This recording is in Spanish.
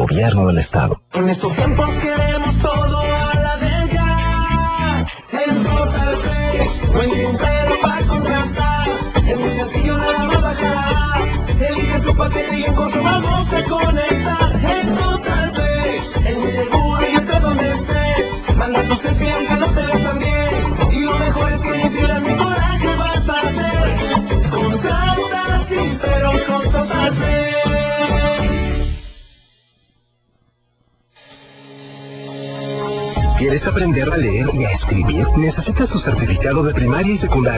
Gobierno del Estado. En estos tiempos queremos todo a la de ya. En Total Play, no hay ningún pero para contratar. Es muy sencillo, nada va a bajar. Elige tu paquete y en corto vamos a conectar. En Total Play, es muy seguro y esté donde estés. Manda tu selfie aunque no te ves tan bien. Y lo mejor es que ni siquiera mi coraje vas a hacer. Contrata sí, pero con Total Play. ¿Quieres aprender a leer y a escribir? ¿Necesitas tu certificado de primaria y secundaria?